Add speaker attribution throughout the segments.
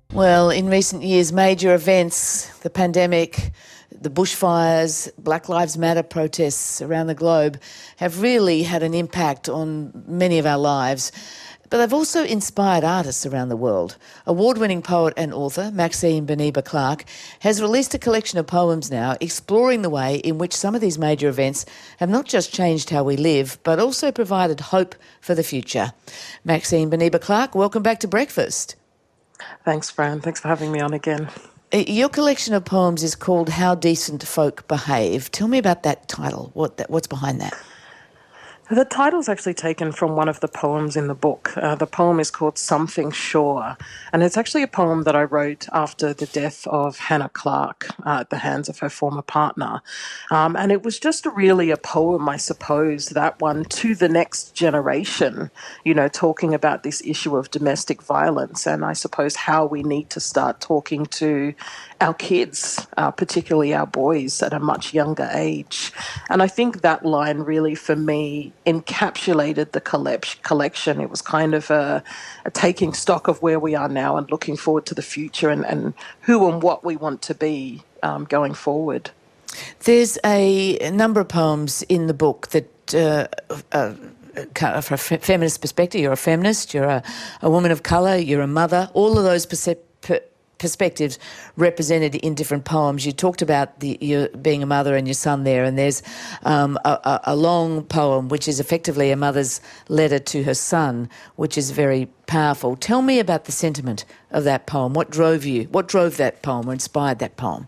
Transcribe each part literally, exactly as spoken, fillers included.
Speaker 1: Well, in recent years, major events, the pandemic, the bushfires, Black Lives Matter protests around the globe have really had an impact on many of our lives. But they've also inspired artists around the world. Award-winning poet and author Maxine Beneba Clarke has released a collection of poems now exploring the way in which some of these major events have not just changed how we live, but also provided hope for the future. Maxine Beneba Clarke, welcome back to Breakfast.
Speaker 2: Thanks, Fran. Thanks for having me on again.
Speaker 1: Your collection of poems is called How Decent Folk Behave. Tell me about that title. What that, what's behind that?
Speaker 2: The title's actually taken from one of the poems in the book. Uh, the poem is called Something Sure, and it's actually a poem that I wrote after the death of Hannah Clarke uh, at the hands of her former partner. Um, and it was just really a poem, I suppose, that one to the next generation, you know, talking about this issue of domestic violence and I suppose how we need to start talking to our kids, uh, particularly our boys at a much younger age. And I think that line really, for me, encapsulated the collect- collection. It was kind of a, a taking stock of where we are now and looking forward to the future and, and who and what we want to be um, going forward.
Speaker 1: There's a, a number of poems in the book that uh, uh, from a feminist perspective. You're a feminist, you're a, a woman of colour, you're a mother. All of those percep- per- perspectives represented in different poems. You talked about the, your being a mother and your son there, and there's um, a, a long poem which is effectively a mother's letter to her son, which is very powerful. Tell me about the sentiment of that poem. What drove you? What drove that poem or inspired that poem?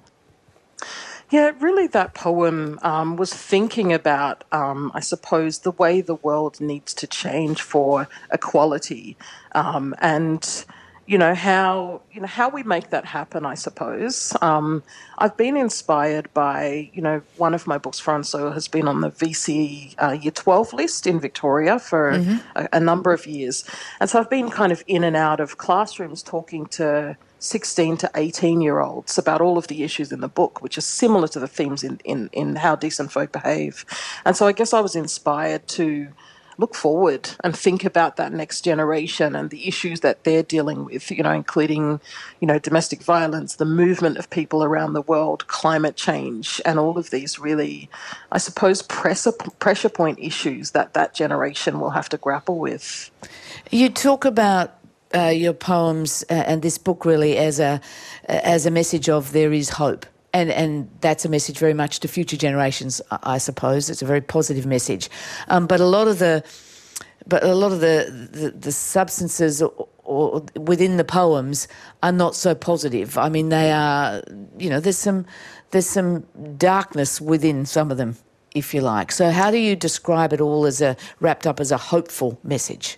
Speaker 2: Yeah, really that poem um, was thinking about, um, I suppose, the way the world needs to change for equality um, and you know, how you know how we make that happen, I suppose. Um, I've been inspired by, you know, one of my books, Francois, has been on the V C uh, Year twelve list in Victoria for mm-hmm. a, a number of years. And so I've been kind of in and out of classrooms talking to sixteen to eighteen-year-olds about all of the issues in the book, which are similar to the themes in, in, in How Decent Folk Behave. And so I guess I was inspired to look forward and think about that next generation and the issues that they're dealing with, you know, including, you know, domestic violence, the movement of people around the world, climate change, and all of these really, I suppose, pressure, pressure point issues that that generation will have to grapple with.
Speaker 1: You talk about uh, your poems uh, and this book really as a as a message of there is hope. And and that's a message very much to future generations, I suppose. It's a very positive message. Um, but a lot of the, but a lot of the the, the substances or, or within the poems are not so positive. I mean, they are, you know, there's some there's some darkness within some of them, if you like. So how do you describe it all as a wrapped up as a hopeful message?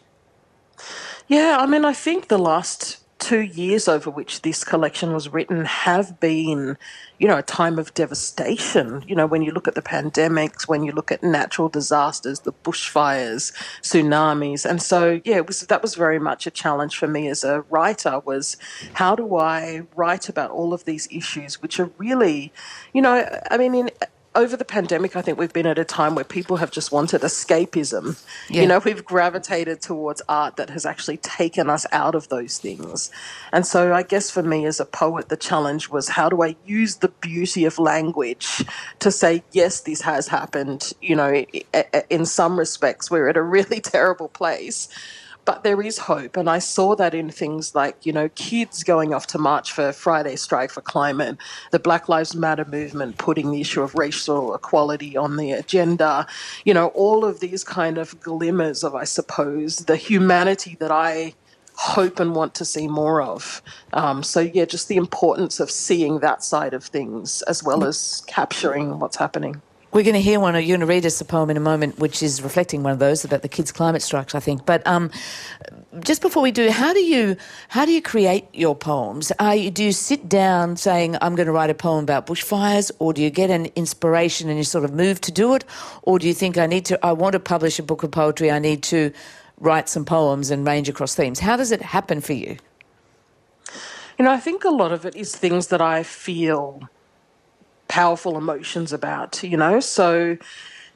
Speaker 2: Yeah, I mean, I think the last two years over which this collection was written have been, you know, a time of devastation. You know, when you look at the pandemics, when you look at natural disasters, the bushfires, tsunamis. And so, yeah, it was, that was very much a challenge for me as a writer was how do I write about all of these issues, which are really, you know, I mean, in over the pandemic, I think we've been at a time where people have just wanted escapism. Yeah. You know, we've gravitated towards art that has actually taken us out of those things. And so I guess for me as a poet, the challenge was how do I use the beauty of language to say, yes, this has happened. You know, in some respects, we're at a really terrible place. But there is hope, and I saw that in things like, you know, kids going off to march for Friday Strike for Climate, the Black Lives Matter movement putting the issue of racial equality on the agenda, you know, all of these kind of glimmers of, I suppose, the humanity that I hope and want to see more of. Um, so, yeah, just the importance of seeing that side of things as well as capturing what's happening.
Speaker 1: We're going to hear one, you're going to read us a poem in a moment which is reflecting one of those about the kids' climate strikes, I think. But um, just before we do, how do you how do you create your poems? Are you, do you sit down saying, I'm going to write a poem about bushfires, or do you get an inspiration and you sort of move to do it? Or do you think, I need to, I want to publish a book of poetry, I need to write some poems and range across themes? How does it happen for you?
Speaker 2: You know, I think a lot of it is things that I feel powerful emotions about, you know. So,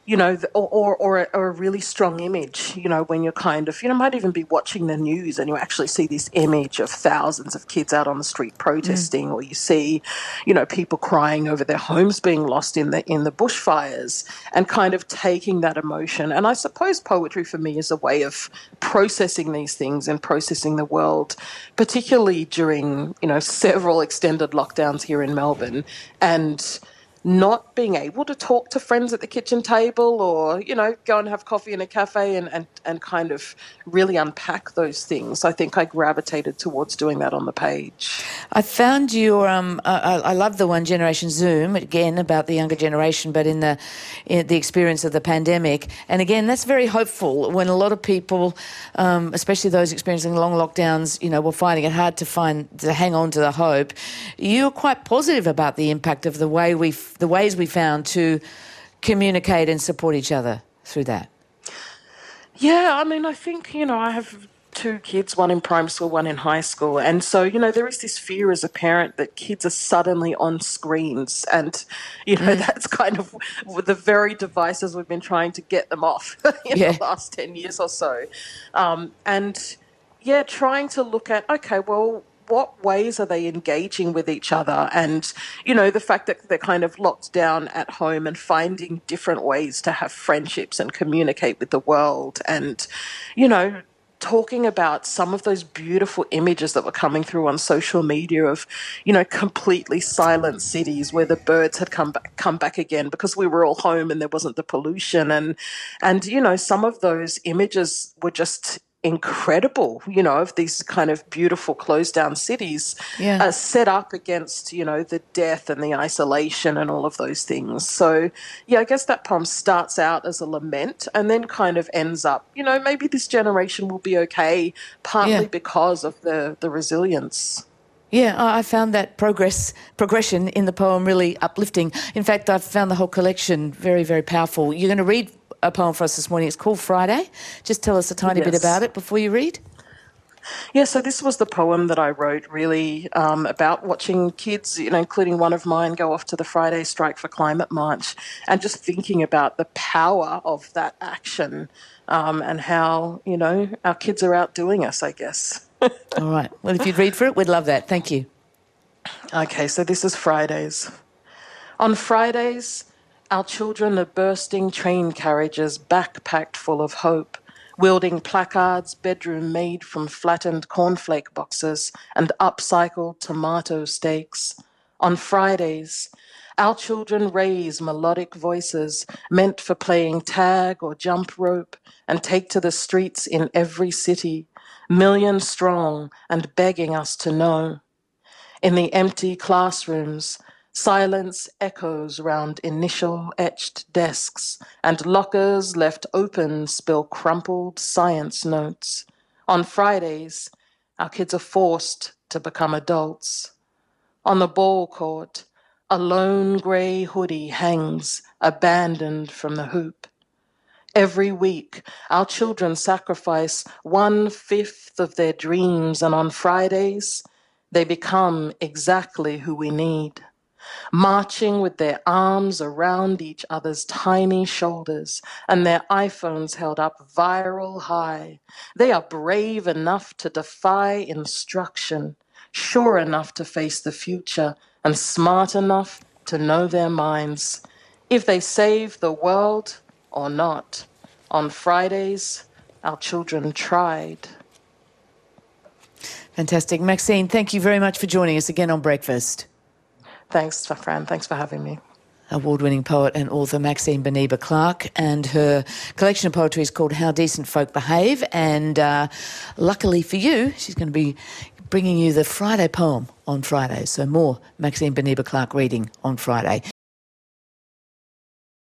Speaker 2: you know, the, or, or, or, a, or a really strong image, you know, when you're kind of, you know, might even be watching the news and you actually see this image of thousands of kids out on the street protesting, or you see, you know, people crying over their homes being lost in the in the bushfires, and kind of taking that emotion. And I suppose poetry for me is a way of processing these things and processing the world, particularly during, you know, several extended lockdowns here in Melbourne, and not being able to talk to friends at the kitchen table, or, you know, go and have coffee in a cafe and, and, and kind of really unpack those things. I think I gravitated towards doing that on the page.
Speaker 1: I found your, um, I, I love the one, Generation Zoom, again, about the younger generation, but in the in the experience of the pandemic. And again, that's very hopeful when a lot of people, um, especially those experiencing long lockdowns, you know, were finding it hard to find, to hang on to the hope. You're quite positive about the impact of the way we the ways we found to communicate and support each other through that.
Speaker 2: Yeah, I mean, I think, you know, I have two kids, one in primary school, one in high school. And so, you know, there is this fear as a parent that kids are suddenly on screens. And, you know, mm. that's kind of the very devices we've been trying to get them off in yeah. the last ten years or so. Um, and, yeah, trying to look at, okay, well, what ways are they engaging with each other? And, you know, the fact that they're kind of locked down at home and finding different ways to have friendships and communicate with the world. And, you know, talking about some of those beautiful images that were coming through on social media of, you know, completely silent cities where the birds had come back, come back again because we were all home and there wasn't the pollution. And, and, you know, some of those images were just incredible, you know, of these kind of beautiful closed down cities yeah. uh, set up against, you know, the death and the isolation and all of those things. So, yeah, I guess that poem starts out as a lament and then kind of ends up, you know, maybe this generation will be okay, partly yeah. because of the, the resilience.
Speaker 1: Yeah, I found that progress progression in the poem really uplifting. In fact, I've found the whole collection very, very powerful. You're going to read a poem for us this morning. It's called Friday. Just tell us a tiny yes. bit about it before you read.
Speaker 2: Yeah, so this was the poem that I wrote really um, about watching kids, you know, including one of mine, go off to the Friday Strike for Climate March, and just thinking about the power of that action um, and how, you know, our kids are outdoing us, I guess.
Speaker 1: All right. Well, if you'd read for it, we'd love that. Thank you.
Speaker 2: Okay, so this is Fridays. On Fridays, our children are bursting train carriages backpacked full of hope, wielding placards bedroom made from flattened cornflake boxes and upcycled tomato steaks. On Fridays, our children raise melodic voices meant for playing tag or jump rope and take to the streets in every city, million strong and begging us to know. In the empty classrooms, silence echoes round initial etched desks, and lockers left open spill crumpled science notes. On Fridays, our kids are forced to become adults. On the ball court, a lone grey hoodie hangs, abandoned from the hoop. Every week, our children sacrifice one-fifth of their dreams, and on Fridays, they become exactly who we need. Marching with their arms around each other's tiny shoulders and their iPhones held up viral high. They are brave enough to defy instruction, sure enough to face the future, and smart enough to know their minds. If they save the world or not, on Fridays, our children tried.
Speaker 1: Fantastic. Maxine, thank you very much for joining us again on Breakfast.
Speaker 2: Thanks, Fran. Thanks for having me.
Speaker 1: Award-winning poet and author Maxine Beneba Clarke, and her collection of poetry is called How Decent Folk Behave, and uh, luckily for you, she's going to be bringing you the Friday poem on Friday, so more Maxine Beneba Clarke reading on Friday.